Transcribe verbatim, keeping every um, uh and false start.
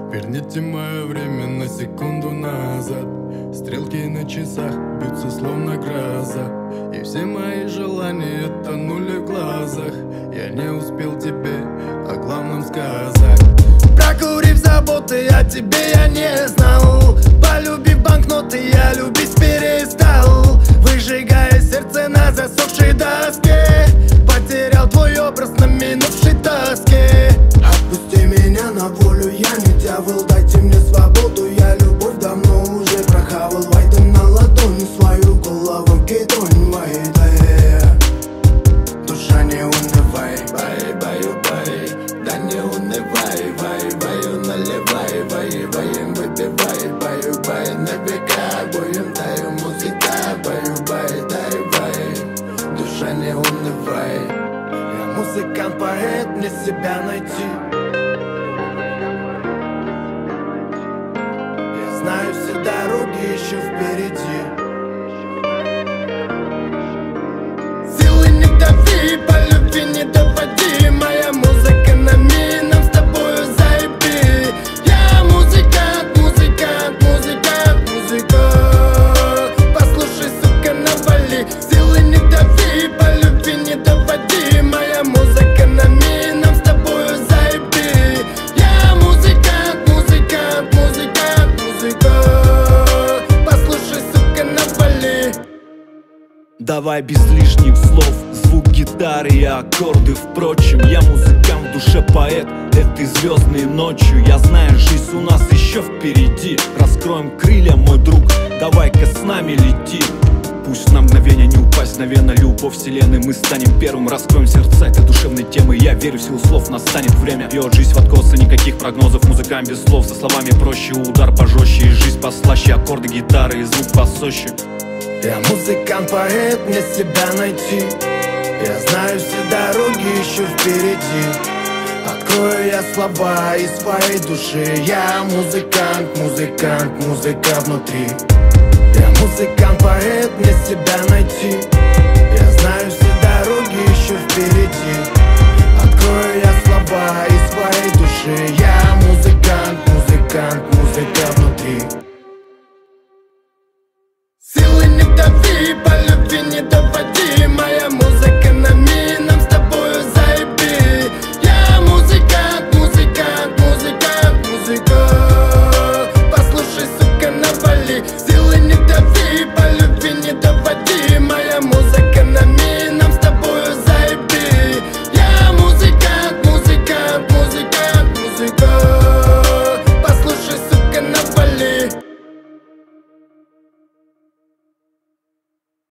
Верните мое время на секунду назад. Стрелки на часах бьются словно гроза, и все мои желания тонули в глазах. Я не успел тебе о главном сказать. Прокурив заботы, о тебе я не знал. Полюбив банкноты, я любить перестал. Выжигая сердце на засохшей доске, потерял твой образ на минувшей тоске. Отпусти меня на волю, я не дьявол, дайте мне свободу. Я любовь давно уже прохавал. Войди на ладони свою голову, кидонь мои, да. Душа не унывай, бай, баю, бай. Да не унывай, бай, баю, наливай, бай, баем, выпивай, баю, бай. На века будем, даю музыка, баю, бай, дай, бай. Душа не унывай. Я музыкант, поэт, мне себя найти. Я знаю все дороги еще впереди. Силы не дави, по любви не доводи. Моя музыка на ми, нам с тобою заеби. Я музыкант, музыкант, музыкант, музыкант. Послушай, сука, навали. Силы не дави, по любви не доводи. Моя музыка на ми, нам с тобою заеби. Я музыкант, музыкант, музыкант, музыкант. Послушай, сука, навали. Давай без лишних слов, звук гитары и аккорды. Впрочем, я музыкант, в душе поэт этой звездной ночью. Я знаю, жизнь у нас еще впереди. Раскроем крылья, мой друг, давай-ка с нами лети. Пусть на мгновение не упасть на вена любовь вселенной. Мы станем первым, раскроем сердца этой душевной темы. Я верю в силу слов, настанет время. Бьет жизнь в откосы, никаких прогнозов. Музыкант без слов, со словами проще. Удар пожестче, и жизнь послаще. Аккорды гитары и звук посоще. Я музыкант, поэт, мне себя найти. Я знаю все дороги еще впереди. Открою я слова из своей души. Я музыкант, музыкант, музыка внутри. Я музыкант, поэт, мне себя найти. Я знаю все дороги еще впереди. Открою я слова из своей души. Я